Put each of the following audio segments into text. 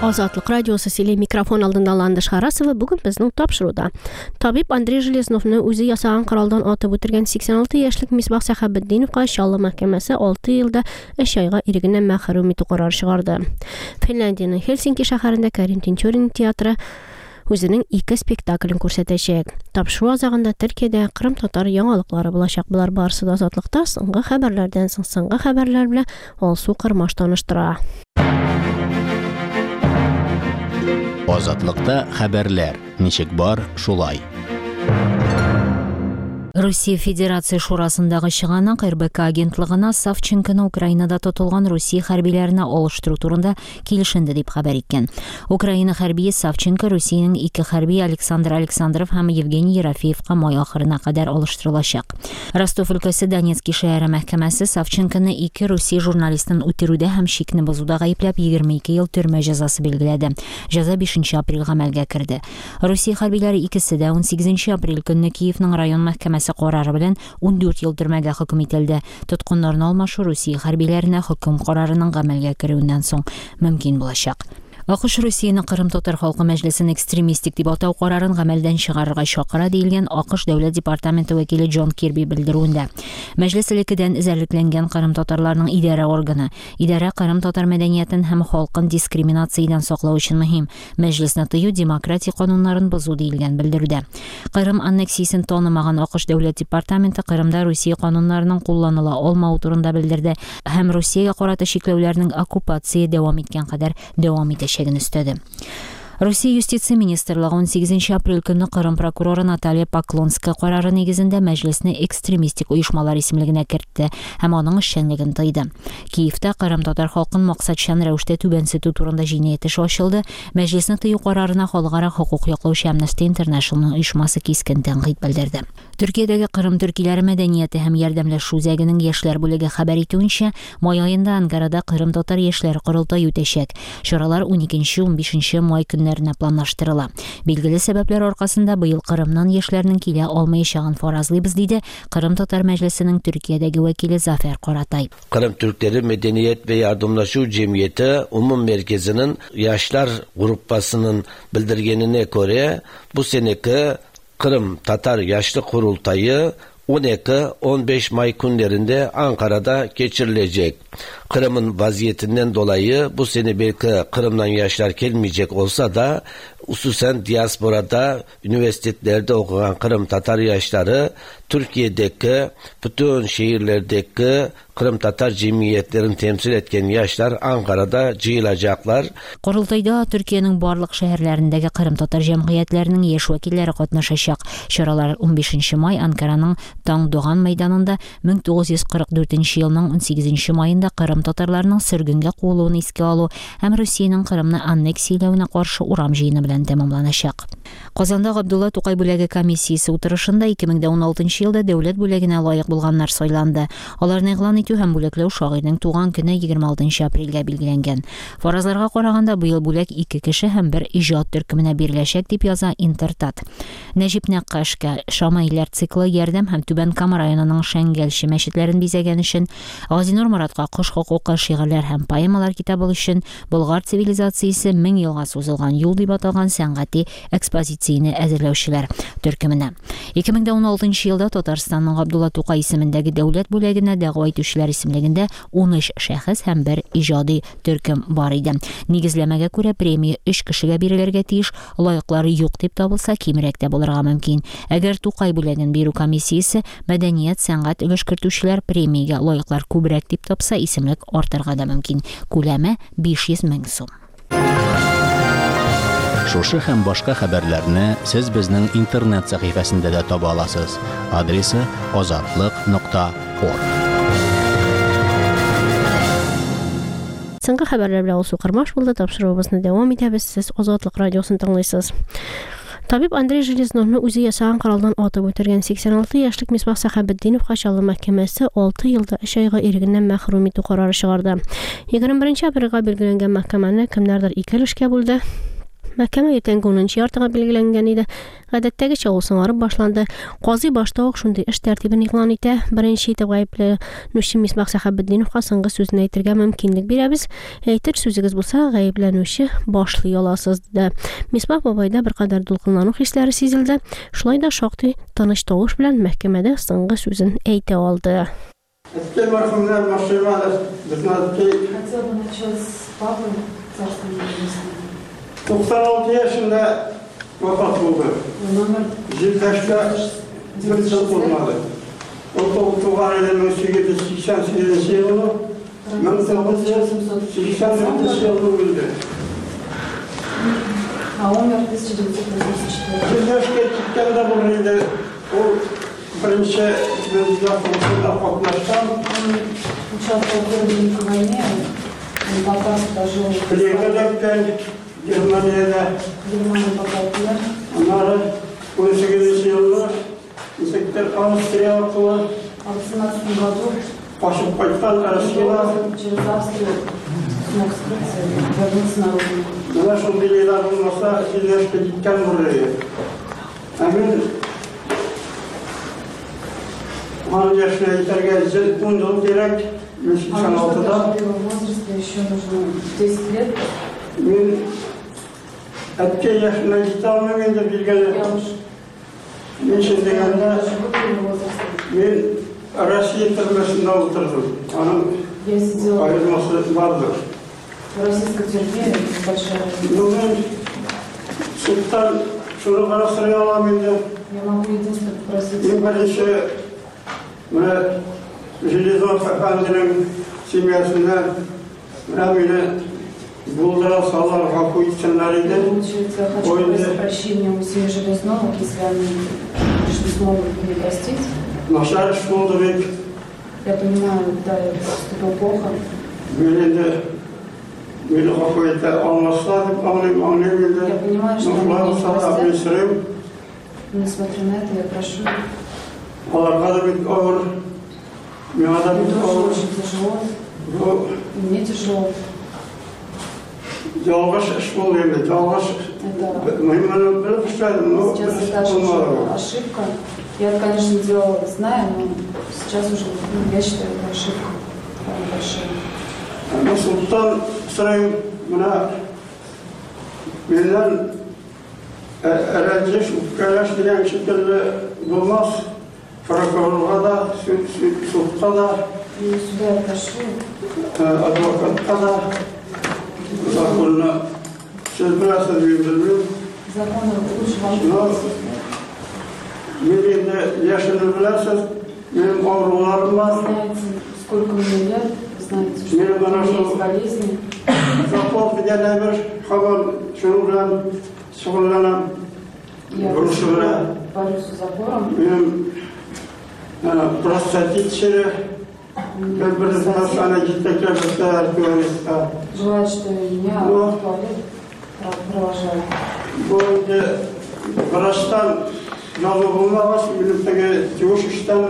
Azatlık radiosu sili mikrofon aldında Landış Harasova bugün bizning topshiruvda. Tabib Andrey Железновni o'zi yasagan quroldan otib o'tirgan 86 yoshlik Misbah Sahabiddinovga Shalla mahkamasi 6 yilda ish oyga irigidan mahrum etib qaror chiqardi. Finlandiyaning Helsinki shahrida Karin Tinchorin teatri o'zining 2 spektaklini ko'rsatacak. Topshiruv azag'ında Turkiyada Qrim tatar yangilıklari bo'lacak. Bular barsida Azatlıqda so'nggi xabarlardan so'nggi xabarlar bilan Olsu Qirmash tanishtira. Azatlıqda xəbərlər, nişik бар, şulay. Россия Федерация Шурасындағы шығанақ РБК агентлығына Савченконы Украинада тотылған Россия хәрбиләріне олыштыру турында келішінді деп хабар еткен. Украина хәрбие Савченко Россияның 2 хәрби Александр Александров һәм Евгений Ерофеевқа май ахырына қадар олыштырылашақ. Ростов өлкәсе Донецкий шәһәре мәхкәмәсе Савченконы 2 Россия журналистын үтерүдә һәм шикне бозуда гаепләп 22 ел төрмә җәзасы билгеләде. Җәза 5 апрель гамәлгә керде. Россия хәрбиләре икесе дә 18 апрель көнне Киевның район мәхкәмәсе qararı bilan 14 yıl türməgə hökm etildi. Tutqunların almaşı Rusiya hərbilərinə hökm qararının əmələ gətirilməndən soң mümkün olacaq. AQSh Россияның Qrim Tatar Xalqı Мәҗлесен экстремистик дип атау карарын гамәлдән чыгарырга чакыра диелгән AQSh Дәүләт департаменты вәкиле Джон Кирби белдерүендә. Мәҗлес элеккедән эзәрлекләнгән Qrim татарларының идарә органы. Идарә Qrim татар мәдәниятен һәм халкын дискриминациядан саклау өчен мөһим. Мәҗлесне тыю демократия кануннарын бозу диелгән белдерүдә. Qrim аннексиясын танымаган AQSh Дәүләт департаменты Qrimда Россия кануннарының кулланыла алмау турында белдерде һәм Россиягә карата чикләүләрнең оккупация дәвам иткән кадәр дәвам итә istedi. Россия Юстиция министрлыгы 18 апрель көнне Qrim прокуроры Наталья Поклонская карары нигезендә мәҗлесне экстремистик оешмалар исемлегенә кертте һәм аның эшчәнлеген тыйды. Киевтә Qrim татар халкын максатчан рәвештә түбәнсетү турында җинаять эше ачылды. Мәҗлесне тыю карарына халыкара хукук яклаучы Amnesty International оешмасы кискен тәнкыйть белдерде. Төркиядәге Qrim төркиләре мәдәнияте һәм ярдәмләшү үзәгенең яшьләр бүлеге хәбәр итүенчә, май аенда Анкарада Qrim татар яшьләре корылтае үтәчәк. Чаралар 12-15 май көннәренә планлаштырыла. Билгеле сәбәпләр аркасында быел Qrimнан яшьләрнең килә алмаячагын фаразлыйбыз диде Qrim татар мәҗлесенең Төркиядәге вәкиле Zafer Qoratay. Qrim Türkleri Medeniyet ve Yardımlaşma Cemiyeti Umum Merkezi'nin yaşlar grupasının bildirgenine göre bu seneki Qrim Tatar Yaşlı Kurultayı 12-15 May günlerinde Ankara'da geçirilecek. Qrim'in vaziyetinden dolayı bu sene belki Qrim'dan yaşlar gelmeyecek olsa da hususen diasporada, üniversitelerde okuyan Qrim Tatar yaşları Türkiye'deki bütün şehirlerdeki Qrim Tatar cemiyetlerini temsil etken yaşlar Ankara'da cıyılacaklar. Qurultayda Türkiye'nin bарлык şehirlerindeki Qrim Tatar cemiyetlerinin yaş vekilleri katnaşacak. Şuralar 15 May Ankara'nın Taң Doğan Meydanında 1944 yılının 18 Mayında Qrim Tatarlarının sürgünge qoğuluğunu iske alu hem Rusiyanın Qrimni anneksiyelewine karşı uram jeyini bilen tamamlanacak. Qazanda Abdullah To'qay бүләге комиссиясе утырышында 2016 елда дәүләт бүләгенә лаек булганнар сайланды. Аларны игълан итү һәм бүләкләү шагыйрьнең туган көне 26 апрельгә билгеләнгән. Фаразларга караганда быел бүләк 2 кеше һәм 1 иҗат төркеменә биреләчәк дип яза Интертат. Нәҗип Нәккашка Шамайлар циклы ярдәм һәм Түбән Кама районының Шәңгәлче мәчетләрен бизәгән өчен, Газинур Моратка кош хукукы шигырьләр һәм поэмалар китабы өчен Болгар цивилизациясе 1000 елга сузылган юл дип аталган сәнгати экспозицияне әзерләүчеләр төркеменә. 2016 елда Татарстанның Абдулла Тукай исемендәге дәүләт бүләгенә дәгъва итүчеләр исемлегендә 13 шәхес һәм 1 иҗади төркем бар иде. Нигезләмәгә күрә премия 3 кешегә бирелергә тиеш, лаеклары юк дип табылса кимрәк тә булырга мөмкин. Әгәр Тукай бүләген бирү комиссиясе мәдәният, сәнгать өлеш кертүчеләр премиягә лаеклар күбрәк дип тапса, исемлек артырга да мөмкин. Күләме 500 мең сум. Шушы һәм башка хәбәрләрне сез безнең интернет сәхифәсендә дә таба аласыз. Адресы azatlyk.org. Соңгы хәбәрләр белән Олсу Qirmash булды. Тапшыруыбызны дәвам итәбез. Сез Азатлык радиосын тыңлыйсыз. Табиб Андрей Железновны үзе ясаган коралдан атып үтергән 86 яшьлек Misbah Sahabiddinovга Шalla мәхкәмәсе 6 елда эш айга ирегеннән мәхрүм итү карары чыгарды. 21 апрельгә билгеләнгән мәхкәмәне кемнәрдер 2 эшкә бүлде. Мәхкәмә иртәнге 10 яртыга билгеләнгән иде. Гадәттәгечә ул соңарып башланды. Казый башта ук шундый эш тәртибен игълан итә. Беренче итеп гаепләнүче Мисбах Сәхәбетдиновка соңгы сүзен әйтергә мөмкинлек бирәбез. Әйтер сүзегез булса, гаепләнүче башлый аласыз диде. Мисбах бабайда беркадәр дулкынлану хисләре сизелде. Шулай да шактый тыныч тавыш белән мәхкәмәдә соңгы сүзен әйтә алды. Хотел бы начать с папы, царство небесное. 96 yaşında vefat oldu. Zildaş'ta bir yıl olmadı. O tuğan edilmek 1888 yılını 1988 yılını bildi. А умер в 1984. Zildaş'ta gittikten de buraydı. O birinci Dünya Konusunda katlaştan Участвовал в Первой Великой войне, он попал даже в Kırıklıktan Germanya'da Германию попал туда. onları 18 yılında Sekter Avusturya okulu А в 17 году Paşık Pakistan arasıyla через Австрию смог скрыться и вернуться на родину. Buna şu bilgiler olmasa Zildaş'ta gitken buraya. Emin Hanım yaşına yeterli 10 yıl gerek А чтобы 1996'da в первом возрасте еще нужно 10 лет. ben etken yaşına gitmemeyince bir gene Я уж ben şimdi geldi даже в первом возрасте. ben Rusya türbesinde oturdum. Onun Я сидела ayrılması vardı. в российской тюрьме, большая разница. Ben Sultan şunu karıştırıyor alamayınca Я могу единственное попросить. ben birinci ve Jelizon Efendi'nin simyasından beni bulduran sağlar hafı içinleriydi. Получается, я хочу попросить прощения у семьи Железновых, если они не смогут меня простить. Нашar iş buldu ben. Я понимаю, да, я поступил плохо. Beni hafı ete almazsa anlayayım. Я понимаю, что они меня Nuflar не sana простят. ableştireyim. Но несмотря на это, я прошу. Alarga da bir ağır. Mihada Мне bir тоже ağır. очень тяжело, Bu и мне тяжело. yalvaş iş buldu yani. Yalvaş. Это Mühimmanı bir kuşaydım. сейчас это даже уже ошибка. Я это, конечно, делала, зная, но сейчас уже я считаю, это ошибка довольно большая. Sultan Sırayım buna benden erenceş, ukalaş diyen şekilde bulmaz. Prokurorluğa da, sulta da, И сюда я прошу, advokatta da zakonuna söz bilhassa bildirdim. законы лучше вам Şunu benim de yaşını bilerseniz benim ağrılarım var. знаете, сколько мне лет, знаете, что Мне у меня хорошо. есть болезни. Zakon degene bir haber şunu bilen şug'ullanan Я Грушевая. борюсь с запором. benim prostatit şeri bir sana gitmekle beraber güvenlikte. Желаю, что меня Ну. в туалет провожают. Bu önce Kıraç'tan yazı bulmaz, birlikteki dövüş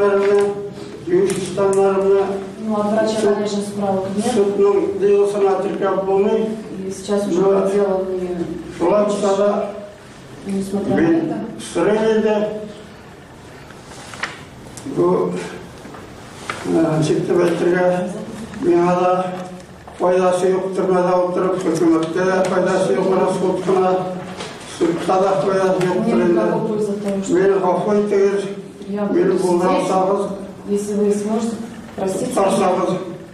işlemlerine Ну, от врача, конечно, справок нет. sütünün deyilsine tırkap bulmayı, И сейчас уже Ну. это дело мне şulan çıkada несмотря на ben это. sırayla bu çıktı bektirge dünyada faydası yoktur, da oturup hükümette de faydası yok, sotkuna, sırtta da faydası yoktur. Мне никакой пользы от того, что Beni kafayı tegir, я beni буду buldan здесь. sağız, Если вы сможете простить меня, tutarsanız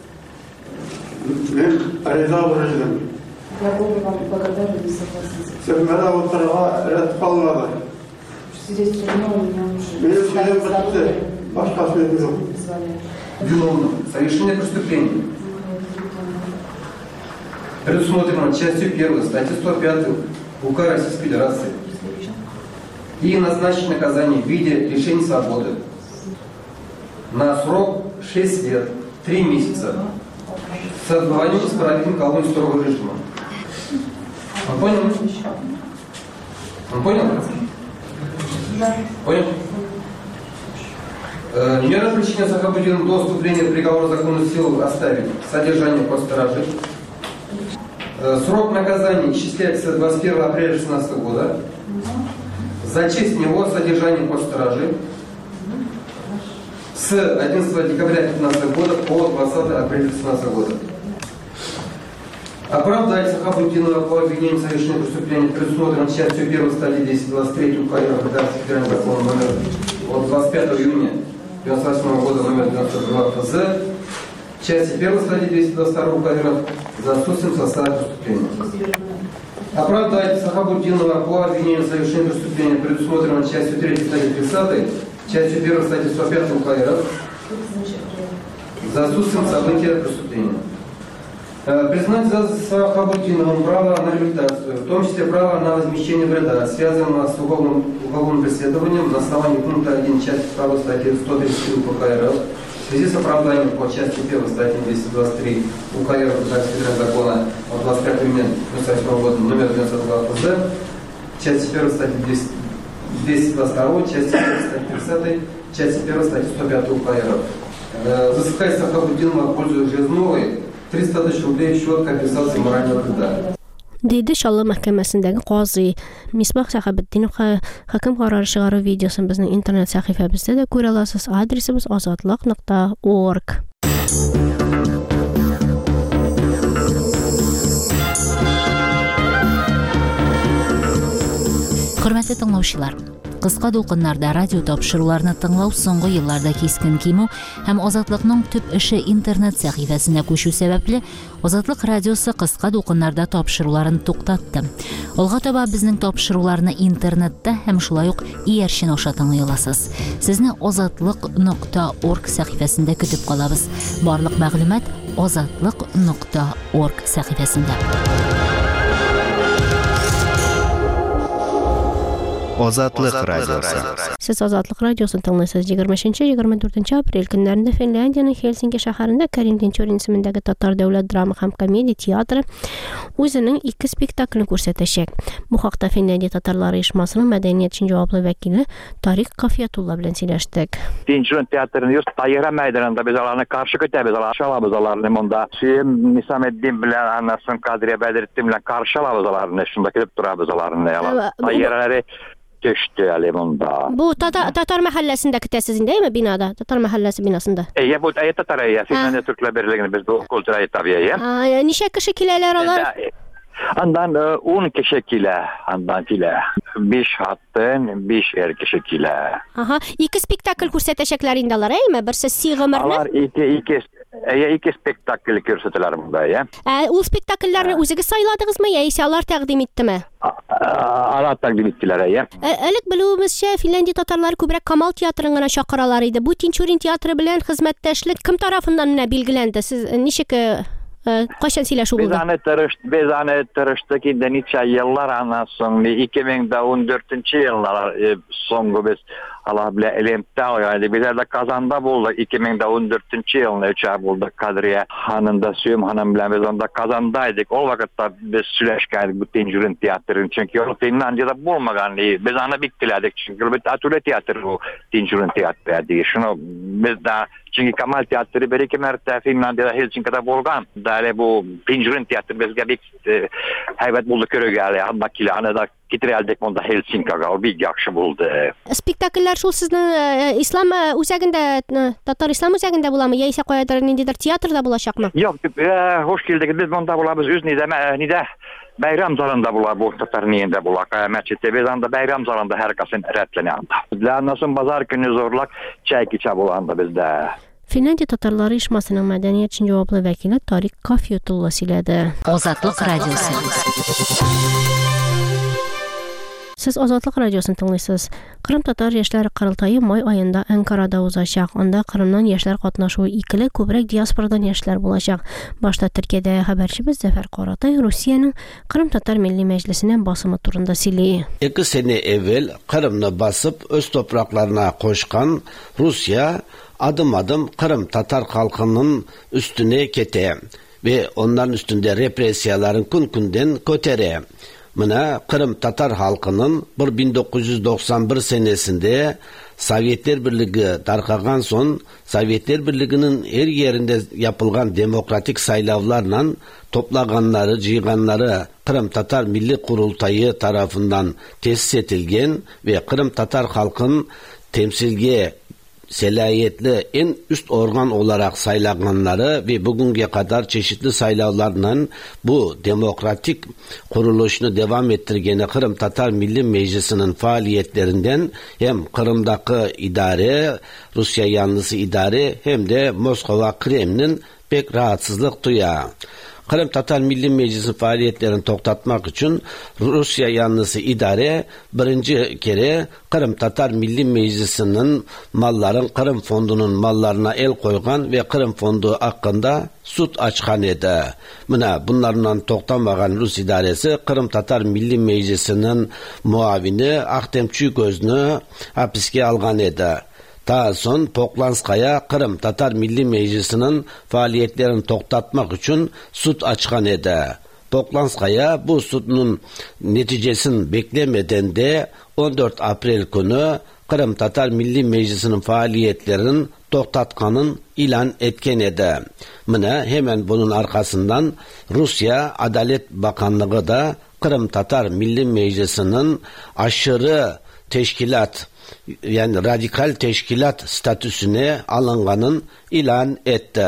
ben rıza bulacağım. я буду вам благодарна и согласиться. Sırmada oturma red kalmadı. Сидеть в тюрьме у меня уже Benim sözüm здоровье bitti. Başka sözüm yok. не позволяет. Виновным в совершении преступления, предусмотрено частью 1 статьи 105 УК Российской Федерации, и назначить наказание в виде лишения свободы на срок 6 лет, 3 месяца с отбыванием исправительной колонии строгого режима. Он понял? Он понял? Да. Понял? Мера причины Сахабуддина до вступления приговора законной силы оставить. Содержание под стражей. Срок наказания исчисляется 21 апреля 2016 года. Зачесть в него содержание под стражей с 11 декабря 2015 года по 20 апреля 2016 года. Оправдать Сахабутдинова по обвинению в совершении преступления, предусмотренным частью 1 статьи 223 УК редакции федерального закона номер от 25 июня 1998 года номер 92 ФЗ, части 1 статьи 222 УК за отсутствием состава преступления. Оправдать Сахабутдинова по обвинению в совершении преступления, предусмотренным частью 3 статьи 30, частью 1 статьи 105 УК за отсутствием события преступления. Признать за Сахабутдиновым право на реабилитацию, в том числе право на возмещение вреда, связанного с уголовным преследованием на основании пункта 1 части 2 статьи 133 УК РФ в связи с оправданием по части 1 статьи 223 УК РФ федерального закона от 25 июня 1998 года номер 92 ФЗ, части 1 статьи 222, части 1 статьи 30, части 1 статьи 105 УК РФ. Засекать Сахабутдинова в пользу Железновой 300 тысяч рублей в счет компенсации морального вреда. Deydi Şallı məhkəməsindəki qazi Misbah Səxavəddinov hökm qərarı çıxarı videosunu bizning internet səhifəmizdə də görə alasınız. Adresimiz azadlıq.org. Hörmətli dinləyicilər, qısqa dolqunlarda radio tapşırıqlarını dinləw soңгы yıllarda keskin kemu həm Azadlıqның tüp işi internet səhifəsinə köçü səbəbli Azadlıq radiosu qısqa dolqunlarda tapşırıqlarını toxtatdı. Olğa taба bizning tapşırıqlarını internetdə həm şulay uq iyərşin oşa dinləyə alasınız. Sizni azadlıq.org səhifəsində kütüb qalabız. Barlıq məlumat azadlıq.org səhifəsində. Azadlıq radiosu. Siz Azadlıq radiosunu dinləyirsiniz. 23-24 aprel günlərində Finlandiyanın Helsinki şəhərində Karin Tinçorin ismindəki Tatar Dövlət Drama Ham Komediya Teatrı özünün 2 spektaklını göstərəcək. Bu haqda Finlandiya Tatarları İşmasının mədəniyyət üçün cavablı vəkili Tariq Kafiyatullah bilan söyləşdik. Tinçorin teatrının just Tayera meydanında biz alanı qarşı kötəbiz aşalabız alarını onda. Şeyim Nisameddin bilan anasın Kadriye Bedirettin bilan qarşı alabız alarını şunda gedib durabız alarını. Tayeraları geçti alemunda. Bu Tatar mahallesindeki tesisin değil mi binada? Tatar mahallesi binasında. Bu Tatar Finlandiya Türkler Birliği'nin biz bu kültürayı tabii. Nişe kişi kileler olar? Andan 10 kişi kile, andan kile. 5 hattın, 5 kişi kile. Aha, 2 spektakl göstərəcəklər indalar, mi? Birisi Sığımırlı. Alar 2 spektakl göstərilər bunda, ya. O spektaklları özünüz sayladınızmı, ya isə onlar təqdim etdimi? Alar təqdim etdilər, ya. Ilk biluvimizcə Finlandiya Tatarları köbrək Kamal teatrına şaqıralar idi. Bu Tinçorin teatrı bilan xizmətdaşlıq kim tarafından bilgiləndi? Siz neçə qaçan söyləşi oldu? Biz tırıştık indi neçə yıllar anasın. 2014 yıllar soňgu biz Allah bile elemde oynadı. Bizler de Kazan'da bulduk. 2014 yılında 3 ay bulduk. Kadriye Hanı'nda, Süyüm Hanım bile biz onda Kazan'daydık. O vakitte biz süleşkaydık bu Tinçorin teatrını. Çünkü onu Finlandiya'da bulmagan. Biz ana bittilerdik. Çünkü bir atölye teatrı bu Tinçorin teatrı. Şunu biz de çünkü Kamal teatrı bir iki mərtə Finlandiya'da Helsinki'de bulgan. Dali bu Tinçorin teatrı bizge bir hayvat bulduk körügəli. Andakiyle anada getireldik onda Helsinki'ga. O bir yaxşı buldu. Spektakllar şul sizin İslam üzerinde, Tatar İslam üzerinde bulamı? Ya ise koyadır nindidir teatrda bulaşakmı? Yok, hoş geldik. Biz bunda bulabız. Üz nide Bayram zalında bular bu Tatar niyinde bulak. Məçiddə biz anda Bayram zalında hər kasın rətləni anda. Lənəsin bazar günü zorlaq çay kiçə bulanda bizdə. Finlandiya Tatarları İşmasının mədəniyyət üçün cavablı vəkili Tariq Kafiyatullah söylədi. Azadlıq radiosu. Siz Azadlıq radiosunu dinləyirsiniz. Qırım Tatar Yaşlar Qurultayı may ayında Ankara'da uzlaşacaq. Onda Qırımdan yaşlar qatnaşığı ikili köbrək diasporadan yaşlar bulacaq. Başda Türkiyədə xəbərçimiz Zəfər Qaratay Rusiyanın Qırım Tatar Milli Məclisindən basımı turunda söyləyir. 2 sene evvel Kırım'ı basıp öz topraklarına koşkan Rusya adım adım Kırım Tatar halkının üstüne kete ve onların üstünde represiyaların kun-kunden kötere. Mına Kırım Tatar halkının 1991 senesinde Sovyetler Birliği tarqagan son Sovyetler Birliği'nin her yerinde yapılgan demokratik saylavlarla toplaganları, jıyganları Kırım Tatar Milli Kurultayı tarafından tesis edilgen ve Kırım Tatar halkın temsilge selayetli en üst organ olarak saylananları ve bugünkü kadar çeşitli saylavlarla bu demokratik kuruluşunu devam ettirgeni Kırım Tatar Milli Meclisi'nin faaliyetlerinden hem Kırım'daki idare, Rusya yanlısı idare hem de Moskova Kremlin pek rahatsızlık duyuyor. Kırım Tatar Milli Meclisi faaliyetlerini toktatmak için Rusya yanlısı idare birinci kere Kırım Tatar Milli Meclisi'nin malların Kırım Fondu'nun mallarına el koygan ve Kırım Fondu hakkında sud açkan edi. Bunlarla toktamagan Rus idaresi Kırım Tatar Milli Meclisi'nin muavini Ahtem Çuygöz'ünü hapiske algan edi. Daha son Poklanskaya Kırım Tatar Milli Meclisi'nin faaliyetlerini toktatmak için sud açkan edi. Poklanskaya bu sudun neticesini beklemeden de 14 April günü Kırım Tatar Milli Meclisi'nin faaliyetlerinin toktatkanın ilan etken edi. Hemen bunun arkasından Rusya Adalet Bakanlığı da Kırım Tatar Milli Meclisi'nin aşırı teşkilat yani radikal teşkilat statüsüne alınganın ilan etti.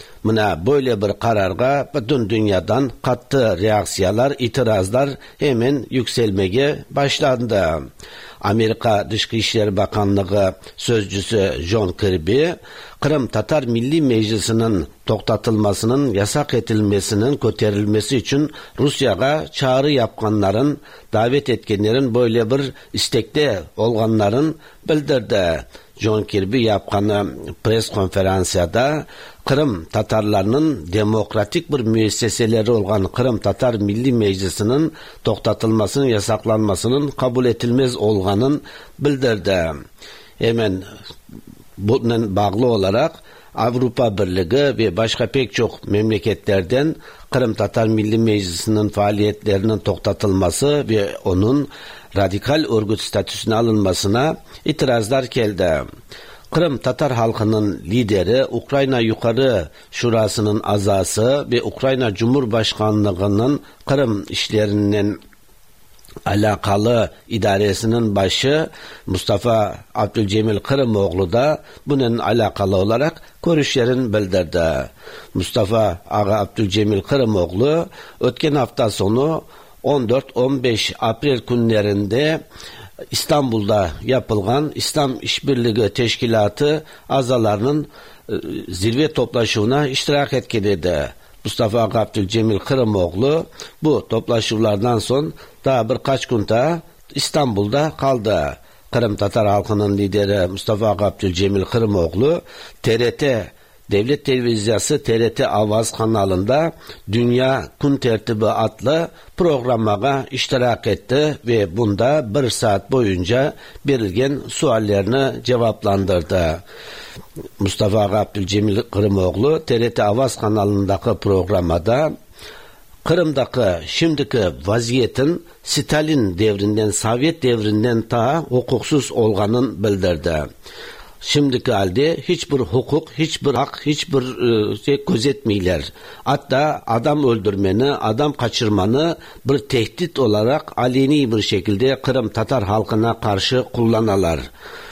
Böyle bir kararga bütün dünyadan katı reaksiyalar, itirazlar hemen yükselmeye başlandı. Amerika Dışişleri İşleri Bakanlığı sözcüsü John Kirby, Kırım Tatar Milli Meclisi'nin toktatılmasının, yasak edilmesinin köterilmesi için Rusya'ya çağrı yapkanların, davet etkenlerin böyle bir istekte olganların bildirdi. John Kirby yapkanı pres konferansiyada Kırım Tatarlarının demokratik bir müesseseleri olan Kırım Tatar Milli Meclisi'nin toktatılmasının, yasaklanmasının kabul edilmez olganın bildirdi. Hemen bunun bağlı olarak Avrupa Birliği ve başka pek çok memleketlerden Kırım Tatar Milli Meclisi'nin faaliyetlerinin toktatılması ve onun radikal örgüt statüsüne alınmasına itirazlar geldi. Kırım Tatar halkının lideri, Ukrayna Yukarı Şurası'nın azası ve Ukrayna Cumhurbaşkanlığı'nın Kırım işlerinin alakalı idaresinin başı Mustafa Abdülcemil Kırımoğlu da bunun alakalı olarak görüşlerini bildirdi. Mustafa Ağa Abdülcemil Kırımoğlu ötken hafta sonu 14-15 April günlerinde İstanbul'da yapılgan İslam İşbirliği Teşkilatı azalarının zirve toplaşımına iştirak etkiledi. Mustafa Abdülcemil Kırımoğlu bu toplaşımlardan son daha birkaç gün daha İstanbul'da kaldı. Kırım Tatar halkının lideri Mustafa Abdülcemil Kırımoğlu TRT Devlet Televizyası TRT Avaz kanalında Dünya Gün Tertibi adlı programa iştirak etti ve bunda bir saat boyunca verilgen suallerini cevaplandırdı. Mustafa Abdülcemil Kırımoğlu TRT Avaz kanalındaki programda Kırım'daki şimdiki vaziyetin Stalin devrinden, Sovyet devrinden ta hukuksuz olganın bildirdi. Şimdiki halde hiçbir hukuk, hiçbir hak, hiçbir şey gözetmeyler. Hatta adam öldürmeni, adam kaçırmanı bir tehdit olarak aleni bir şekilde Kırım Tatar halkına karşı kullanırlar.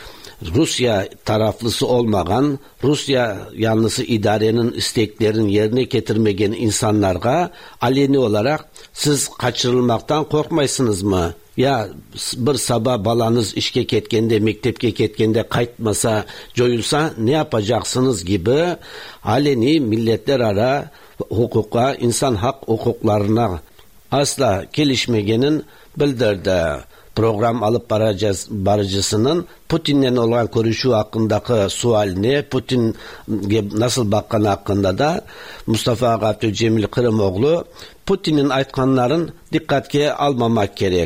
Rusya taraflısı olmayan, Rusya yanlısı idarenin isteklerini yerine getirmeyen insanlara aleni olarak siz kaçırılmaktan korkmaysınız mı? Ya bir sabah balanız işe ketkende, mektepke ketkende kaytmasa, joyulsa ne yapacaksınız gibi aleni milletler ara hukuka, insan hak hukuklarına asla gelişmegenin bildirdi. Program alıp barıcısının Putin'le olan görüşü hakkındaki sualini, Putin nasıl bakkan hakkında da Mustafa Abdülcemil Kırımoğlu Putin'in aytkanların dikkatke almamak gerek.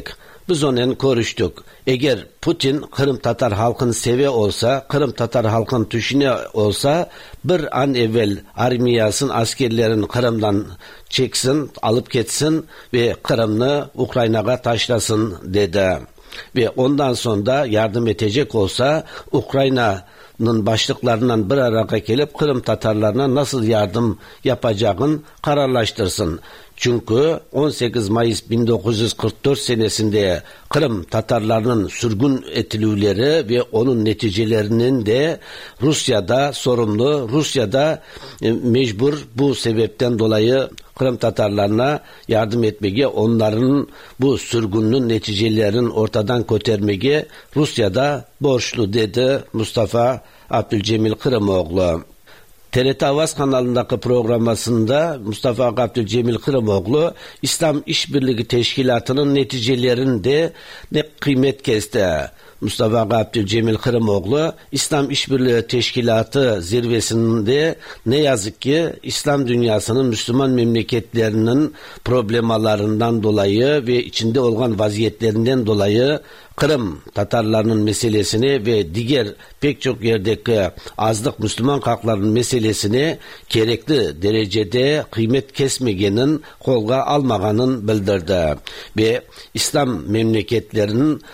biz onunla konuştuk. Eğer Putin Kırım Tatar halkını seviyor olsa, Kırım Tatar halkını düşünüyor olsa bir an evvel armiyasın, askerlerin Kırım'dan çeksin, alıp ketsin ve Kırım'ı Ukrayna'ya taşlasın dedi. Ve ondan sonra yardım edecek olsa Ukrayna'nın başlıklarından bir araya gelip Kırım Tatarlarına nasıl yardım yapacağını kararlaştırsın. Çünkü 18 Mayıs 1944 senesinde Kırım Tatarlarının sürgün edilmeleri ve onun neticelerinin de Rusya'da sorumlu, Rusya'da mecbur bu sebepten dolayı Kırım Tatarlarına yardım etmeye, onların bu sürgünün neticelerini ortadan götürmeye Rusya'da borçlu dedi Mustafa Abdülcemil Kırımoğlu. TRT Avaz kanalındaki programmasında Mustafa Abdülcemil Kırımoğlu İslam İşbirliği Teşkilatı'nın neticelerinde ne kıymet kesti. Mustafa Abdülcemil Kırımoğlu İslam İşbirliği Teşkilatı zirvesinde ne yazık ki İslam dünyasının Müslüman memleketlerinin problemalarından dolayı ve içinde olan vaziyetlerinden dolayı Kırım Tatarlarının meselesini ve diğer pek çok yerdeki azlık Müslüman halkların meselesini gerekli derecede kıymet kesmegenin, kolga almaganın bildirdi. Ve İslam memleketlerinin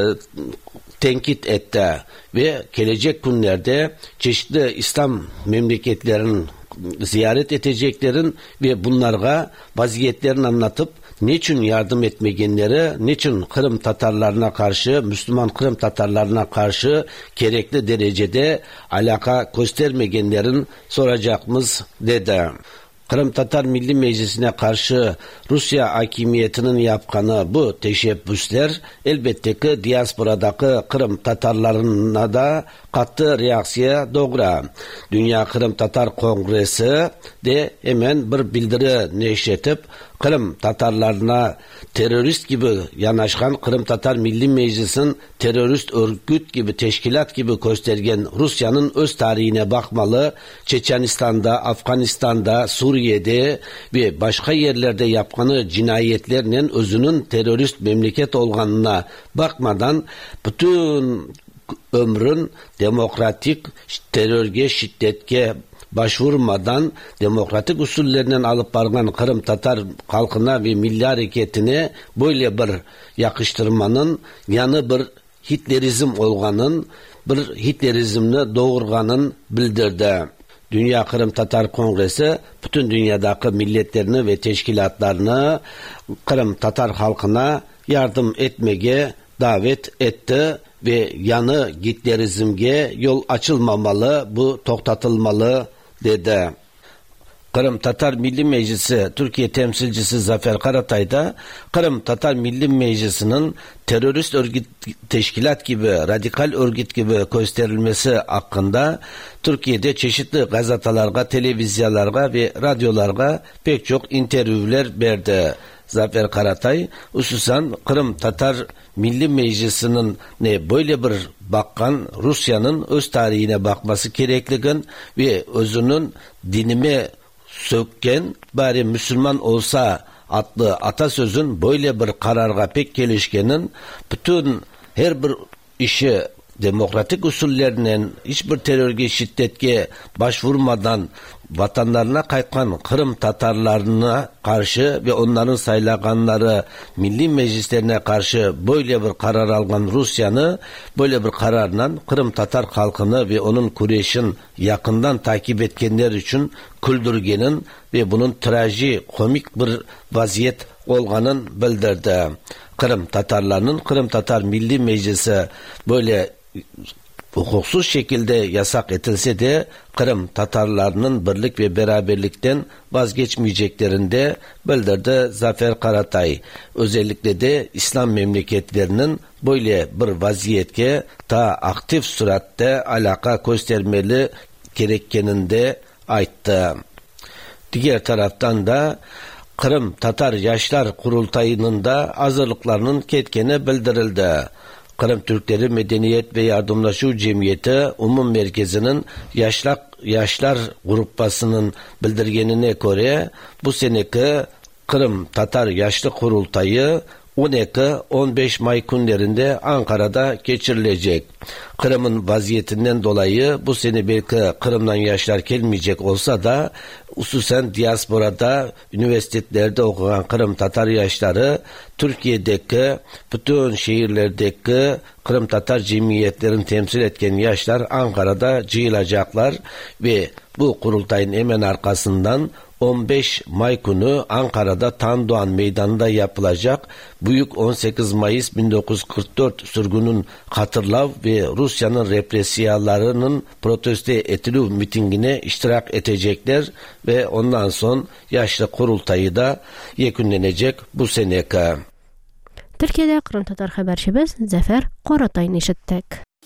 tenkit etti ve gelecek günlerde çeşitli İslam memleketlerinin ziyaret edeceklerin ve bunlara vaziyetlerini anlatıp niçin yardım etmeyenleri, niçin Kırım Tatarlarına karşı, Müslüman Kırım Tatarlarına karşı gerekli derecede alaka göstermeyenlerin soracağımız dedi. Kırım Tatar Milli Meclisi'ne karşı Rusya hakimiyetinin yapkanı bu teşebbüsler elbette ki diasporadaki Kırım Tatarlarına da katı reaksiya doğru. Dünya Kırım Tatar Kongresi de hemen bir bildiri neşretip Kırım Tatarlarına terörist gibi yanaşkan Kırım Tatar Milli Meclisi'nin terörist örgüt gibi, teşkilat gibi göstergen Rusya'nın öz tarihine bakmalı. Çeçenistan'da, Afganistan'da, Suriye'de ve başka yerlerde yapkanı cinayetlerinin özünün terörist memleket olganına bakmadan bütün ömrün demokratik terörge, şiddetke başvurmadan demokratik usullerinden alıp bargan Kırım Tatar halkına ve milli hareketine böyle bir yakıştırmanın yanı bir Hitlerizm olganın, bir Hitlerizmni doğurganın bildirdi. Dünya Kırım Tatar Kongresi bütün dünyadaki milletlerini ve teşkilatlarını Kırım Tatar halkına yardım etmeye davet etti ve yanı Hitlerizmge yol açılmamalı, bu toktatılmalı dedi. Kırım Tatar Milli Meclisi Türkiye temsilcisi Zafer Karatay da Kırım Tatar Milli Meclisi'nin terörist örgüt, teşkilat gibi, radikal örgüt gibi gösterilmesi hakkında Türkiye'de çeşitli gazetelerine, televizyalarga ve radyolarga pek çok intervüler verdi. Zafer Karatay, hususan Kırım Tatar Milli Meclisi'nin böyle bir bakkan Rusya'nın öz tarihine bakması gerekliğin ve özünün dinime sökken bari Müslüman olsa adlı atasözün böyle bir kararga pek gelişkenin bütün her bir işi demokratik usullerinin hiçbir terörge, şiddetke başvurmadan vatanlarına kayıtkan Kırım Tatarlarına karşı ve onların saylaganları milli meclislerine karşı böyle bir karar algan Rusya'nı böyle bir kararla Kırım Tatar halkını ve onun Kureyş'in yakından takip etkenler için küldürgenin ve bunun trajikomik bir vaziyet olganın bildirdi. Kırım Tatarlarının Kırım Tatar Milli Meclisi böyle hukuksuz şekilde yasak edilse de Kırım Tatarlarının birlik ve beraberlikten vazgeçmeyeceklerini de bildirdi Zafer Karatay. Özellikle de İslam memleketlerinin böyle bir vaziyetke ta aktif suratte alaka göstermeli gerekkenini de ayttı. Diğer taraftan da Kırım Tatar Yaşlar Kurultayı'nın da hazırlıklarının ketkeni bildirildi. Kırım Türkleri Medeniyet ve Yardımlaşu Cemiyeti Umum Merkezi'nin yaşlar grupasının bildirgenine göre bu seneki Kırım Tatar Yaşlı Kurultayı 12-15 May günlerinde Ankara'da geçirilecek. Kırım'ın vaziyetinden dolayı bu sene belki Kırım'dan yaşlar gelmeyecek olsa da hususen diasporada, üniversitelerde okuyan Kırım Tatar yaşları Türkiye'deki bütün şehirlerdeki Kırım Tatar cemiyetlerini temsil etken yaşlar Ankara'da cıyılacaklar ve bu kurultayın hemen arkasından 15 May günü Ankara'da Tandoğan Meydanı'nda yapılacak Büyük 18 Mayıs 1944 sürgünün hatırlav ve Rusya'nın represiyalarının protesto etilü mitingine iştirak edecekler ve ondan sonra yaşlı kurultayı da yekünlenecek bu seneki. Türkiye'de Kırım Tatar haberçimiz Zafer Qoratay'ını işittik.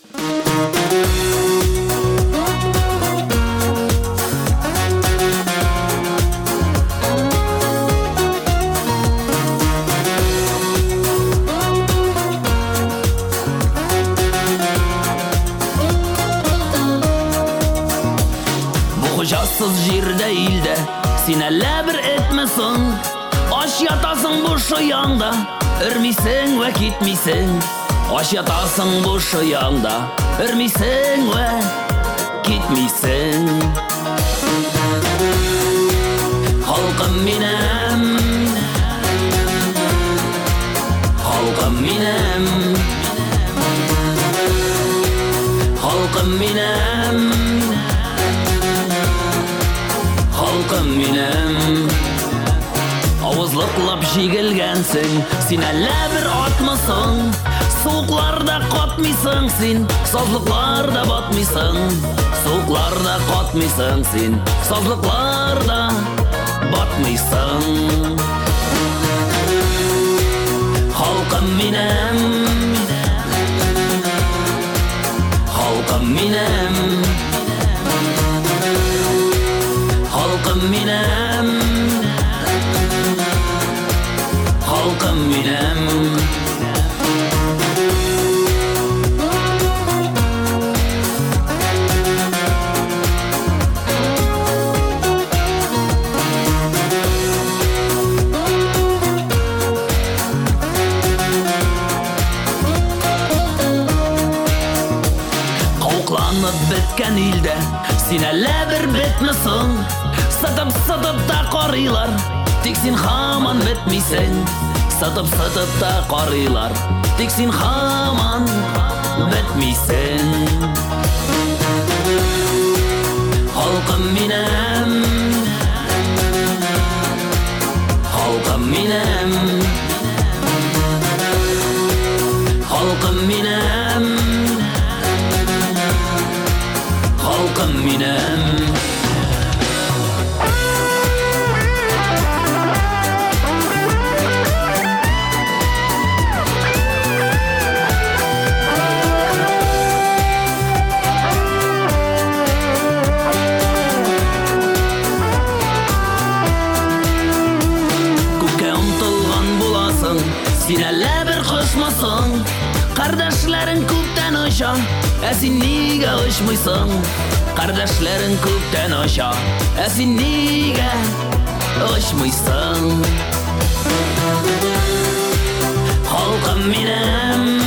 Hocasız jirde ilde sinelle bir etmesin. Aş yatasın bu şu yanda, örmisen ve gitmisen. Aş yatasın bu şu yanda, örmisen ve gitmisen. Halkım minem, halkım minem, halkım minem, halkım minem. Avızlıklap jigilgensin, sen elle bir atmasın. Soğuklarda katmısın sen, sazlıklarda batmısın. Soğuklarda katmısın sen, sazlıklarda batmısın. Halkım minem, halkım minem, halkım minem, halkım minem. Kavuklanıp bitken ilde sen elle bir bitmesin. Satıp da qarıylar, tek sen haman bitmisen. Satıp da qarıylar, tek sen haman bitmisen. Halkım minem, halkım minem, halkım minem, halkım minem. Sen elle bir kışmasın, kardeşlerin köpten aşağı, sen niye uçmuşsun? Kardeşlerin köpten aşağı, sen niye uçmuşsun? Halkım minem,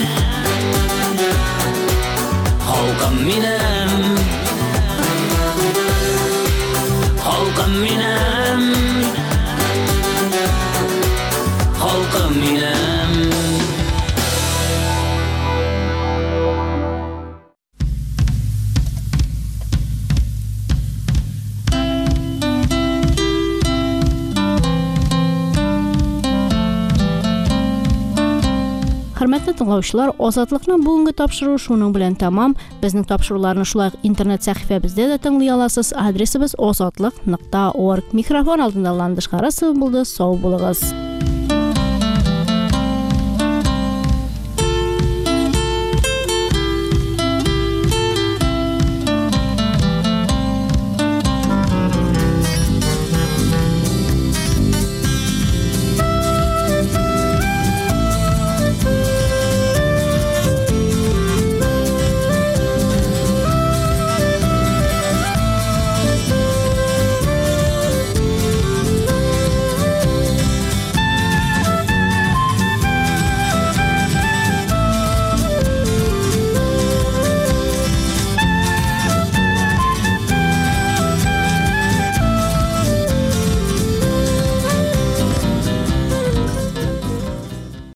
halkım minem, halkım minem, halkım minem. Hörmətli dinləyicilər, Azadlıqның bugünkü tapşırığı şunun bilan tamam. Bizning tapşırıqlarni şulay internet səhifəmizdə də dinləyə alasınız. Adresimiz azadlıq.org. Mikrofon aldında Landiş Qarasov buldu. Sağ olunuz.